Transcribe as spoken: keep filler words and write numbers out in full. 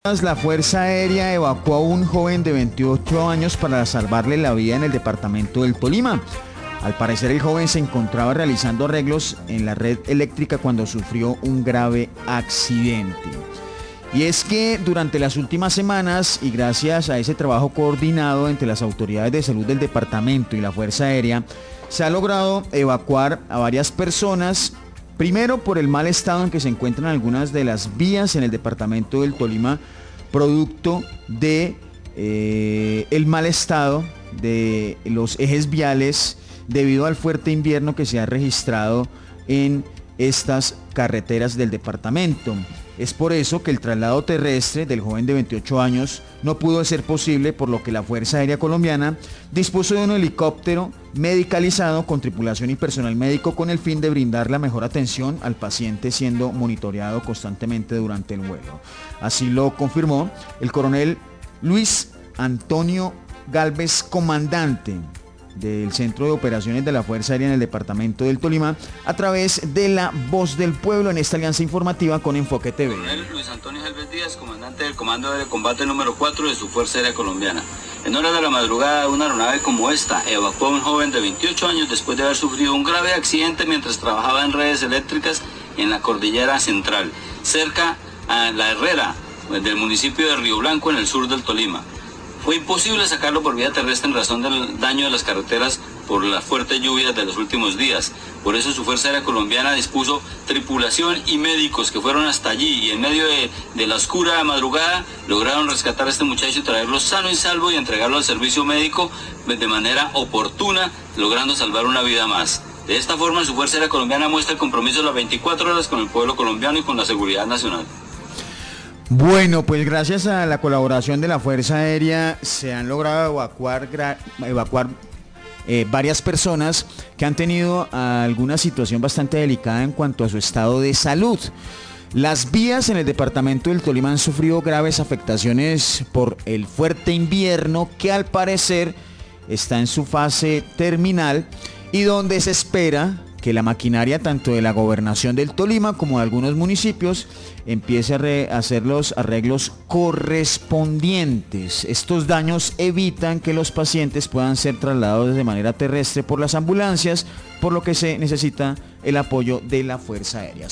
La Fuerza Aérea evacuó a un joven de veintiocho años para salvarle la vida en el departamento del Tolima. Al parecer, el joven se encontraba realizando arreglos en la red eléctrica cuando sufrió un grave accidente. Y es que durante las últimas semanas, y gracias a ese trabajo coordinado entre las autoridades de salud del departamento y la Fuerza Aérea, se ha logrado evacuar a varias personas. Primero, por el mal estado en que se encuentran algunas de las vías en el departamento del Tolima, producto de eh, el mal estado de los ejes viales debido al fuerte invierno que se ha registrado en estas carreteras del departamento. Es por eso que el traslado terrestre del joven de veintiocho años no pudo ser posible, por lo que la Fuerza Aérea Colombiana dispuso de un helicóptero medicalizado con tripulación y personal médico con el fin de brindar la mejor atención al paciente, siendo monitoreado constantemente durante el vuelo. Así lo confirmó el coronel Luis Antonio Galvez, comandante del Centro de Operaciones de la Fuerza Aérea en el departamento del Tolima, a través de la Voz del Pueblo en esta alianza informativa con Enfoque T V. Coronel Luis Antonio Galvez Díaz, comandante del Comando de Combate número cuatro de su Fuerza Aérea Colombiana. En horas de la madrugada, una aeronave como esta evacuó a un joven de veintiocho años después de haber sufrido un grave accidente mientras trabajaba en redes eléctricas en la Cordillera Central, cerca a La Herrera, del municipio de Río Blanco, en el sur del Tolima. Fue imposible sacarlo por vía terrestre en razón del daño de las carreteras por las fuertes lluvias de los últimos días. Por eso su Fuerza Aérea Colombiana dispuso tripulación y médicos que fueron hasta allí y en medio de, de la oscura madrugada lograron rescatar a este muchacho y traerlo sano y salvo y entregarlo al servicio médico de manera oportuna, logrando salvar una vida más. De esta forma, su Fuerza Aérea Colombiana muestra el compromiso de las veinticuatro horas con el pueblo colombiano y con la seguridad nacional. Bueno, pues gracias a la colaboración de la Fuerza Aérea se han logrado evacuar, evacuar eh, varias personas que han tenido alguna situación bastante delicada en cuanto a su estado de salud. Las vías en el departamento del Tolima han sufrido graves afectaciones por el fuerte invierno, que al parecer está en su fase terminal y donde se espera que la maquinaria tanto de la gobernación del Tolima como de algunos municipios empiece a re- hacer los arreglos correspondientes. Estos daños evitan que los pacientes puedan ser trasladados de manera terrestre por las ambulancias, por lo que se necesita el apoyo de la Fuerza Aérea.